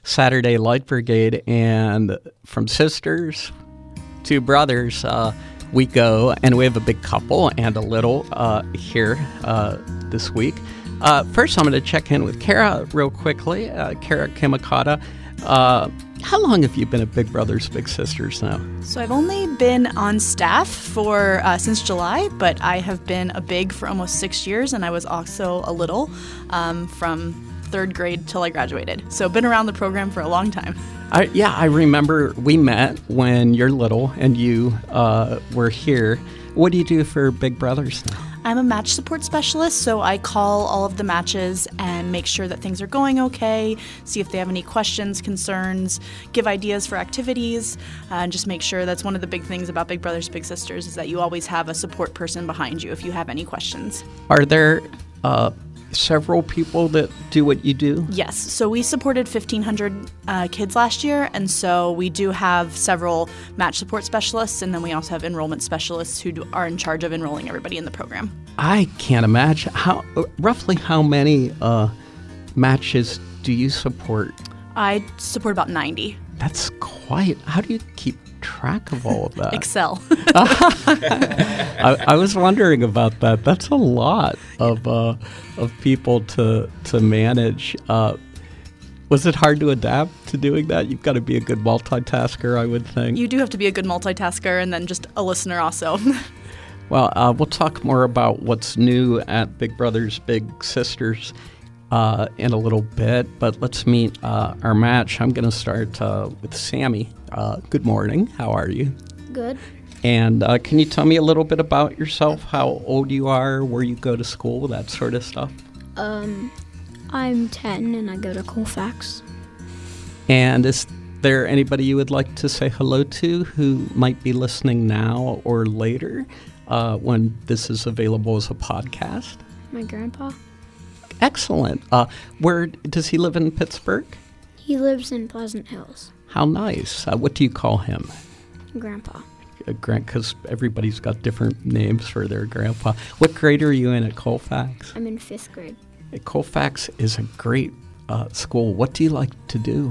Saturday Light Brigade, and from sisters to brothers, we go, and we have a big couple and a little here this week. First, I'm going to check in with Kara real quickly. Kara Kimakata. How long have you been at Big Brothers Big Sisters now? So I've only been on staff for since July, but I have been a big for almost 6 years, and I was also a little from third grade till I graduated. So been around the program for a long time. I remember we met when you're little and you were here. What do you do for Big Brothers now? I'm a match support specialist, so I call all of the matches and make sure that things are going okay, see if they have any questions, concerns, give ideas for activities, and just make sure that's one of the big things about Big Brothers Big Sisters is that you always have a support person behind you if you have any questions. Are there several people that do what you do? Yes. So we supported 1,500 kids last year, and so we do have several match support specialists, and then we also have enrollment specialists who are in charge of enrolling everybody in the program. I can't imagine. Roughly how many matches do you support? I support about 90. That's quite. How do you keep track of all of that? Excel. I was wondering about that. That's a lot of people to manage. Was it hard to adapt to doing that? You've got to be a good multitasker, I would think. You do have to be a good multitasker and then just a listener also. Well, we'll talk more about what's new at Big Brothers Big Sisters in a little bit, but let's meet our match. I'm going to start with Sammy. Good morning. How are you? Good. And can you tell me a little bit about yourself, how old you are, where you go to school, that sort of stuff? I'm 10 and I go to Colfax. And is there anybody you would like to say hello to who might be listening now or later when this is available as a podcast? My grandpa. Excellent. Where does he live in Pittsburgh? He lives in Pleasant Hills. How nice. What do you call him? Grandpa. Because everybody's got different names for their grandpa. What grade are you in at Colfax? I'm in 5th grade. Colfax is a great school. What do you like to do?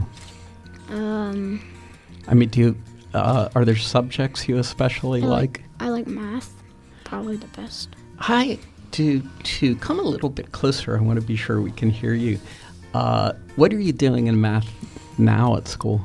I mean, are there subjects you especially like? I like math. Probably the best. I do too. Come a little bit closer. I want to be sure we can hear you. What are you doing in math now at school?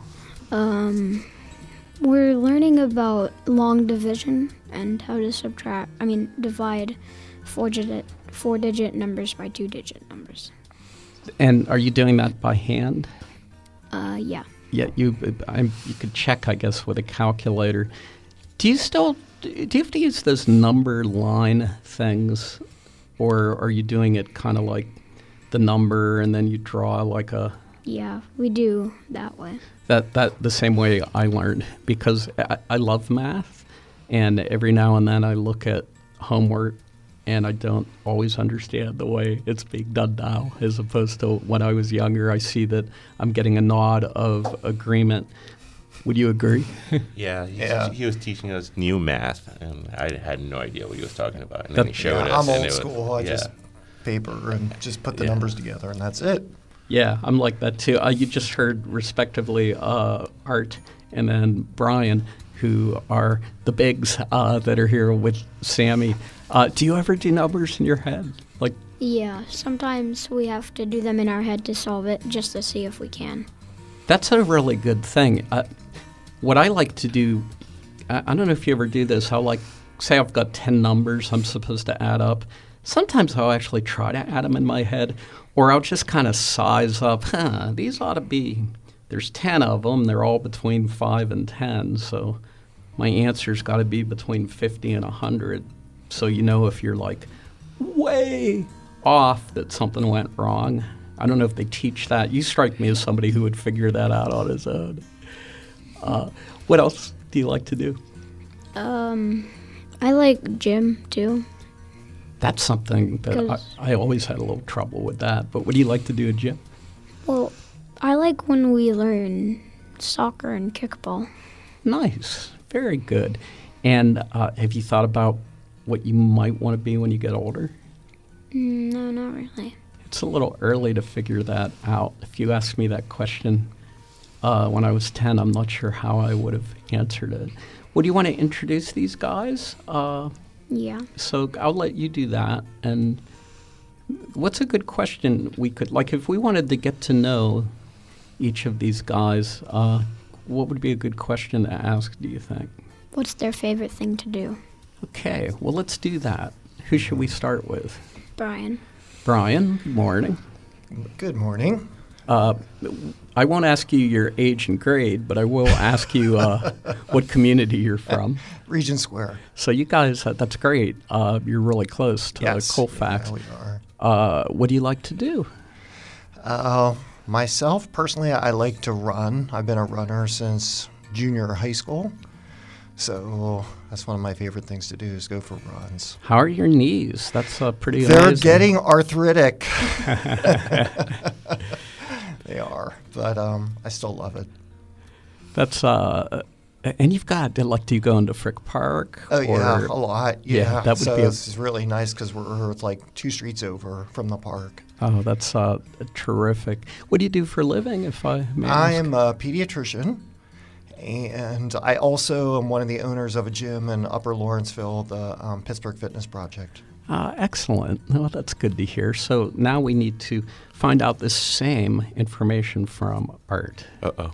We're learning about long division and how to divide four-digit numbers by two-digit numbers. And are you doing that by hand? Yeah. Yeah, you could check, I guess, with a calculator. Do you have to use those number line things, or are you doing it kind of like the number and then you draw like a... Yeah, we do that way. That the same way I learned, because I love math, and every now and then I look at homework and I don't always understand the way it's being done now, as opposed to when I was younger. I see that I'm getting a nod of agreement. Would you agree? Yeah, he was teaching us new math, and I had no idea what he was talking about. And then he showed us. I'm old school. I just paper and just put the numbers together, and that's it. Yeah, I'm like that too. You just heard, respectively, Art and then Brian, who are the bigs that are here with Sammy. Do you ever do numbers in your head? Yeah, sometimes we have to do them in our head to solve it, just to see if we can. That's a really good thing. What I like to do, I don't know if you ever do this, say I've got 10 numbers I'm supposed to add up. Sometimes I'll actually try to add them in my head, or I'll just kind of size up, these ought to be, there's 10 of them, they're all between 5 and 10, so my answer's got to be between 50 and 100, so you know if you're way off that something went wrong. I don't know if they teach that. You strike me as somebody who would figure that out on his own. What else do you like to do? I like gym, too. That's something that I always had a little trouble with that. But what do you like to do at gym? Well, I like when we learn soccer and kickball. Nice. Very good. And have you thought about what you might want to be when you get older? No, not really. It's a little early to figure that out. If you asked me that question when I was 10. I'm not sure how I would have answered it. Would you want to introduce these guys? Yeah. So I'll let you do that. And what's a good question we could, like if we wanted to get to know each of these guys, what would be a good question to ask, do you think? What's their favorite thing to do? Okay, well, let's do that. Who should we start with? Brian. Brian, good morning. Good morning. I won't ask you your age and grade, but I will ask you what community you're from. Regent Square. So you guys, that's great. You're really close to Colfax. Yeah, we are. What do you like to do? Myself, personally, I like to run. I've been a runner since junior high school. So that's one of my favorite things to do is go for runs. How are your knees? That's pretty They're amazing. getting arthritic. They are, but I still love it. That's and you've got like, do you go into Frick Park? Oh yeah, a lot. Yeah, that would so be. This is really nice because we're like 2 streets over from the park. Oh, that's terrific. What do you do for a living, if I may ask? I am a pediatrician, and I also am one of the owners of a gym in Upper Lawrenceville, the Pittsburgh Fitness Project. Excellent. Well, that's good to hear. So now we need to find out the same information from Art. Uh-oh.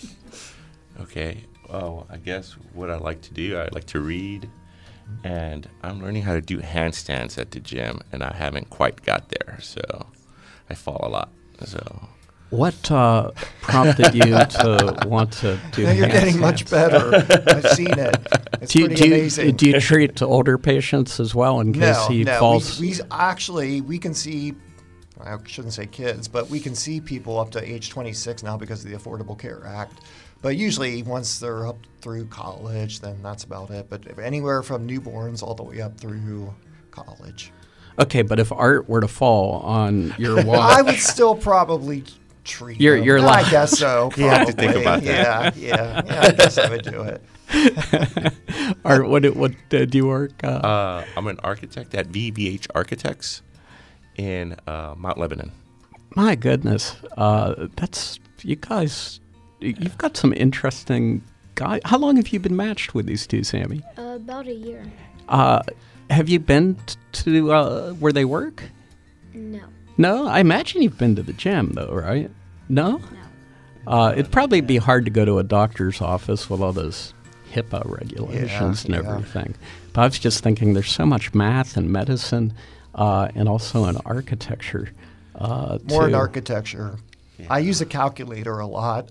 Okay. Well, I guess what I like to do, I like to read, and I'm learning how to do handstands at the gym, and I haven't quite got there, so I fall a lot. So, what prompted you to want to do Now you're getting handstands? much better. I've seen it. It's pretty amazing. Do you treat older patients as well in case he falls? We actually can see. I shouldn't say kids, but we can see people up to age 26 now because of the Affordable Care Act. But usually once they're up through college, then that's about it. But anywhere from newborns all the way up through college. Okay, but if Art were to fall on your walk, I would still probably treat him. You're I guess so. You have to think about that. Yeah, I guess I would do it. Art, what do you work? I'm an architect at VBH Architects in Mount Lebanon. My goodness, that's you guys. You've got some interesting guys. How long have you been matched with these two, Sammy? About a year. Have you been to where they work? No. No? I imagine you've been to the gym, though, right? No? No. It'd probably be hard to go to a doctor's office with all those HIPAA regulations and everything. But I was just thinking there's so much math and medicine and also in architecture. More in architecture. Yeah. I use a calculator a lot.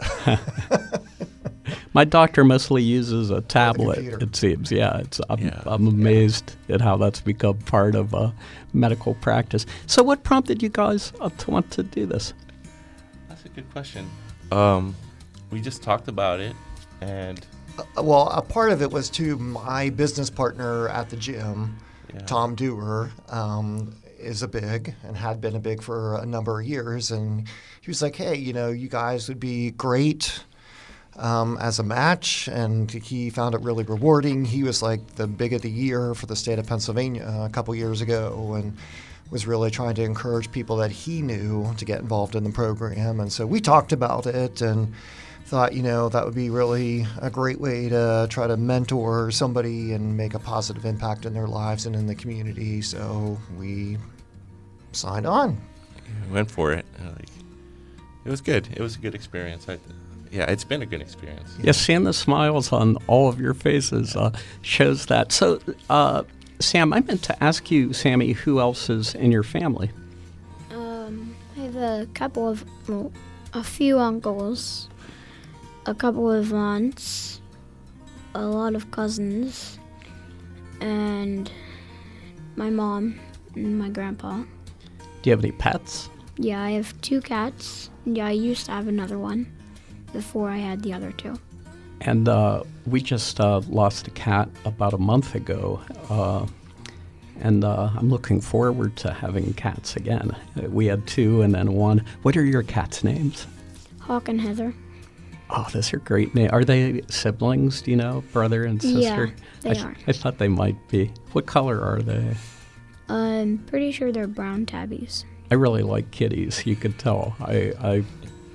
My doctor mostly uses a tablet, it seems. Yeah, I'm amazed at how that's become part of medical practice. So what prompted you guys to want to do this? That's a good question. We just talked about it, and... well, a part of it was, too, my business partner at the gym, Tom Dewar, is a big and had been a big for a number of years. And he was like, hey, you guys would be great as a match. And he found it really rewarding. He was like the big of the year for the state of Pennsylvania a couple years ago and was really trying to encourage people that he knew to get involved in the program. And so we talked about it and thought, that would be really a great way to try to mentor somebody and make a positive impact in their lives and in the community. So we signed on. We went for it. It was good. It was a good experience. It's been a good experience. Yeah, seeing the smiles on all of your faces shows that. So, Sam, I meant to ask you, Sammy, who else is in your family? I have a few uncles, a couple of aunts, a lot of cousins, and my mom and my grandpa. Do you have any pets? Yeah, I have 2 cats. Yeah, I used to have another one before I had the other 2. And we just lost a cat about a month ago, and I'm looking forward to having cats again. We had 2 and then 1. What are your cats' names? Hawk and Heather. Oh, those are great names. Are they siblings, do you know, brother and sister? Yeah, they are. I thought they might be. What color are they? I'm pretty sure they're brown tabbies. I really like kitties. You could tell.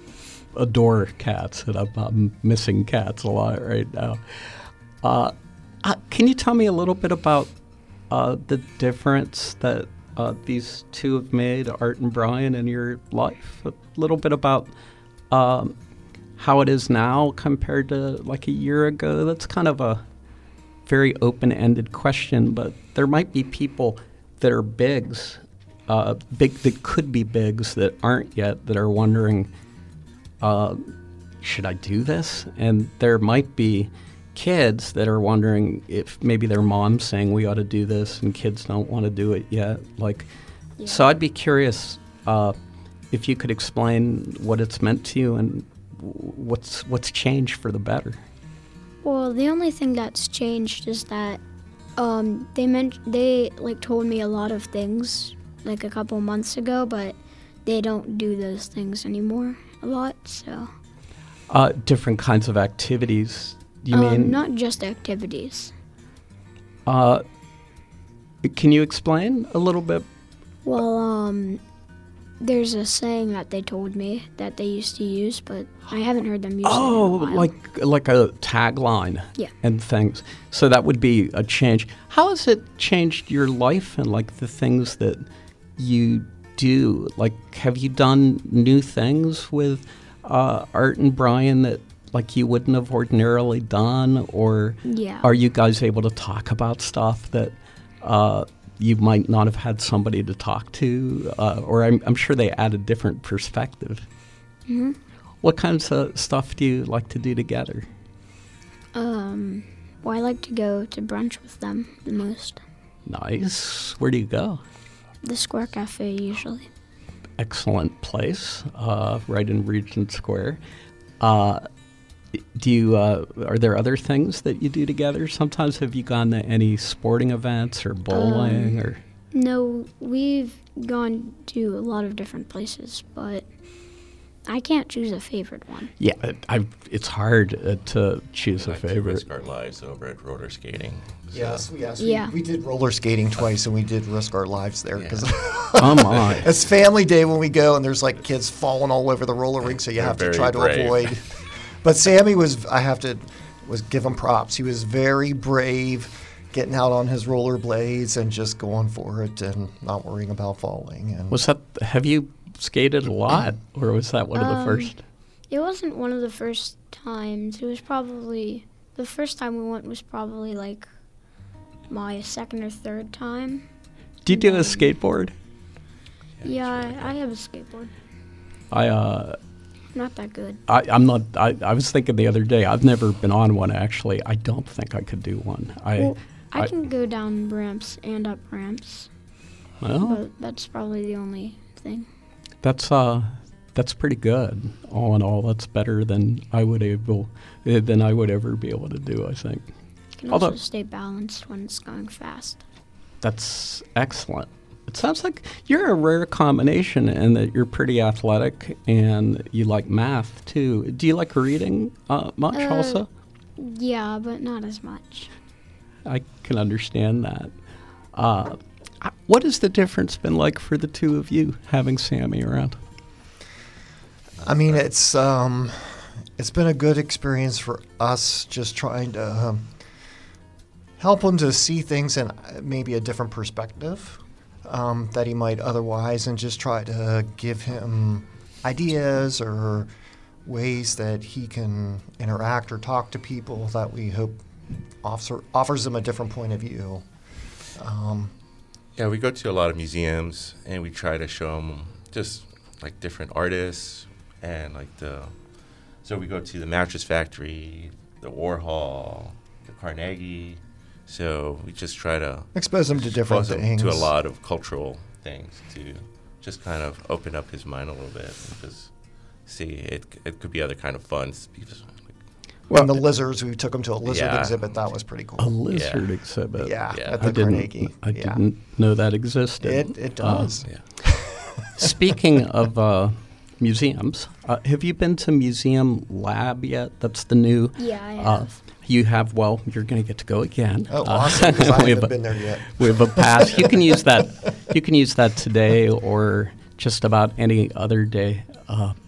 adore cats, and I'm missing cats a lot right now. Can you tell me a little bit about the difference that these two have made, Art and Brian, in your life? A little bit about how it is now compared to like a year ago. That's kind of a very open-ended question, but there might be people that are bigs, that could be bigs that aren't yet, that are wondering, should I do this? And there might be kids that are wondering if maybe their mom's saying we ought to do this and kids don't want to do it yet. So I'd be curious if you could explain what it's meant to you and what's changed for the better. Well, the only thing that's changed is that they told me a lot of things like a couple months ago, but they don't do those things anymore a lot. So different kinds of activities. You mean not just activities? Can you explain a little bit? Well, there's a saying that they told me that they used to use, but I haven't heard them use it in a while. like a tagline and things. So that would be a change. How has it changed your life and like the things that you do? Like, have you done new things with Art and Brian that like you wouldn't have ordinarily done? Or are you guys able to talk about stuff that you might not have had somebody to talk to? Or I'm sure they add a different perspective. Mm-hmm. What kinds of stuff do you like to do together? Well, I like to go to brunch with them the most. Nice. Where do you go? The Square Cafe, usually. Excellent place, right in Regent Square. Are there other things that you do together? Sometimes have you gone to any sporting events or bowling or? No, we've gone to a lot of different places, but I can't choose a favorite one. Yeah, it's hard to choose a favorite. Risk our lives over at roller skating. So. Yes. We did roller skating twice, and we did risk our lives there because oh my! It's family day when we go, and there's like kids falling all over the roller rink, so you have to try to avoid. But Sammy was give him props. He was very brave, getting out on his rollerblades and just going for it and not worrying about falling. And have you skated a lot, or was that one of the first? It wasn't one of the first times. It was probably the first time we went was probably like my second or third time. Do you do a skateboard? Yeah, I have a skateboard. Not that good. I'm not. I was thinking the other day. I've never been on one actually. I don't think I could do one. I can go down ramps and up ramps. Well, but that's probably the only thing. That's pretty good. All in all, that's better than I would ever be able to do, I think. You can also stay balanced when it's going fast. That's excellent. It sounds like you're a rare combination in that you're pretty athletic and you like math too. Do you like reading much also? Yeah, but not as much. I can understand that. What has the difference been like for the two of you having Sammy around? I mean, it's been a good experience for us, just trying to help him to see things in maybe a different perspective that he might otherwise, and just try to give him ideas or ways that he can interact or talk to people that we hope offers him a different point of view. Yeah, we go to a lot of museums, and we try to show them just like different artists, and so we go to the Mattress Factory, the Warhol, the Carnegie. So we just try to expose him to different things, to a lot of cultural things, to just kind of open up his mind a little bit and just see it could be other kind of fun. Well, and the lizards, we took him to a lizard exhibit. That was pretty cool. A lizard exhibit? Yeah, at the Carnegie. I didn't know that existed. It does. Speaking of museums, have you been to Museum Lab yet? That's the new... Yeah, I have. You have, well, you're going to get to go again. Oh, awesome, because I haven't been there yet. We have a pass. You can use that. You can use that today or just about any other day.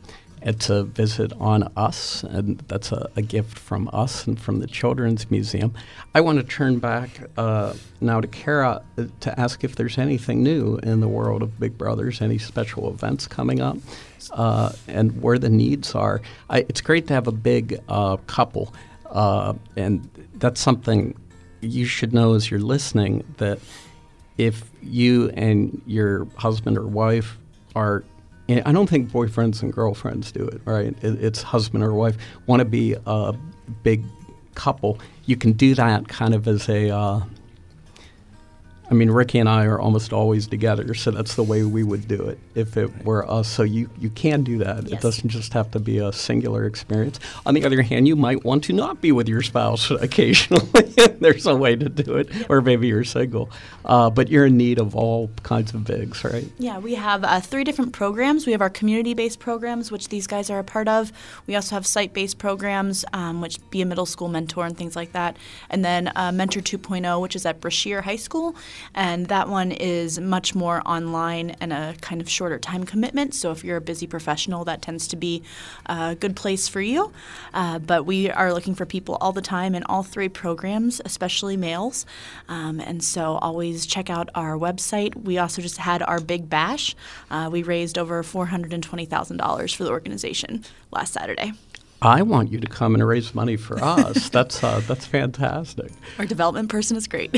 It's a visit on us, and that's a gift from us and from the Children's Museum. I want to turn back now to Kara to ask if there's anything new in the world of Big Brothers, any special events coming up, and where the needs are. It's great to have a big couple, and that's something you should know as you're listening, that if you and your husband or wife are, I don't think boyfriends and girlfriends do it, right? It's husband or wife, want to be a big couple. You can do that kind of as a, Ricky and I are almost always together, so that's the way we would do it if it were us. So you can do that. Yes. It doesn't just have to be a singular experience. On the other hand, you might want to not be with your spouse occasionally. There's a way to do it, or maybe you're single. But you're in need of all kinds of bigs, right? Yeah, we have 3 different programs. We have our community-based programs, which these guys are a part of. We also have site-based programs, which be a middle school mentor and things like that. And then Mentor 2.0, which is at Brashear High School. And that one is much more online and a kind of shorter time commitment. So if you're a busy professional, that tends to be a good place for you. But we are looking for people all the time in all 3 programs, especially males. And so always check out our website. We also just had our big bash. We raised over $420,000 for the organization last Saturday. I want you to come and raise money for us. That's fantastic. Our development person is great.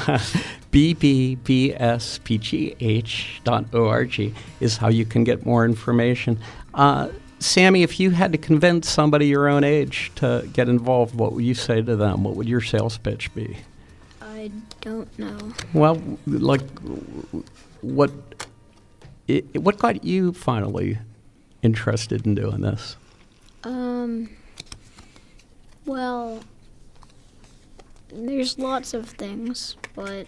BBBSPGH.org is how you can get more information. Sammy, if you had to convince somebody your own age to get involved, what would you say to them? What would your sales pitch be? I don't know. Well, what got you finally interested in doing this? Well, there's lots of things, but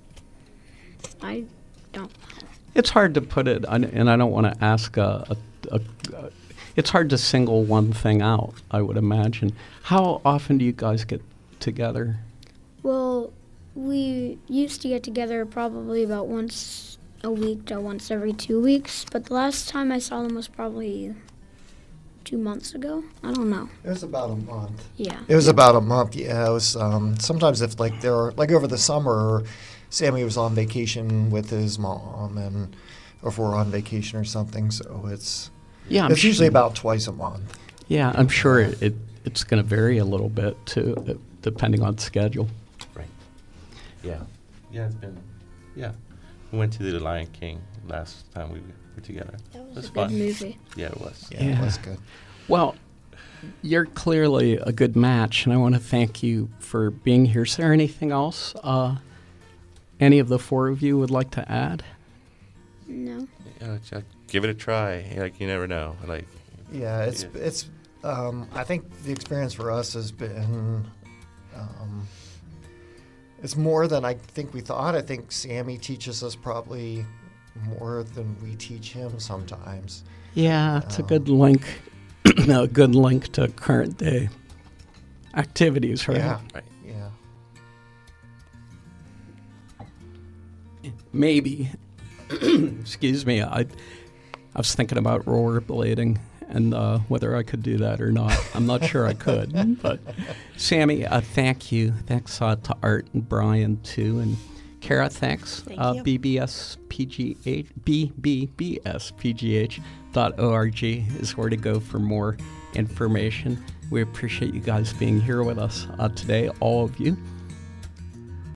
I don't know. It's hard to put it, and I don't want to ask it's hard to single one thing out, I would imagine. How often do you guys get together? Well, we used to get together probably about once a week to once every 2 weeks, but the last time I saw them was probably 2 months ago. I don't know. It was about a month. Yeah. It was about a month. Yeah. It was sometimes if they're over the summer, Sammy was on vacation with his mom, and or if we're on vacation or something. So it's usually about twice a month. Yeah, I'm sure it's going to vary a little bit too, depending on schedule. Right. Yeah. Yeah. It's been. Yeah. We went to the Lion King last time we were together. That was a fun. good movie. Yeah, it was. Yeah, it was good. Well, you're clearly a good match, and I want to thank you for being here. Is there anything else any of the 4 of you would like to add? No. Give it a try. You never know. Yeah, it's. I think the experience for us has been. It's more than I think we thought. I think Sammy teaches us probably more than we teach him sometimes. Yeah, it's a good link. A good link to current day activities, right? Yeah. Right. Yeah. Maybe. Excuse me. I was thinking about rollerblading and whether I could do that or not. I'm not sure I could. But Sammy, thank you. Thanks to Art and Brian too, and Kara, thanks. Thank you. BBSPGH.org is where to go for more information. We appreciate you guys being here with us today, all of you.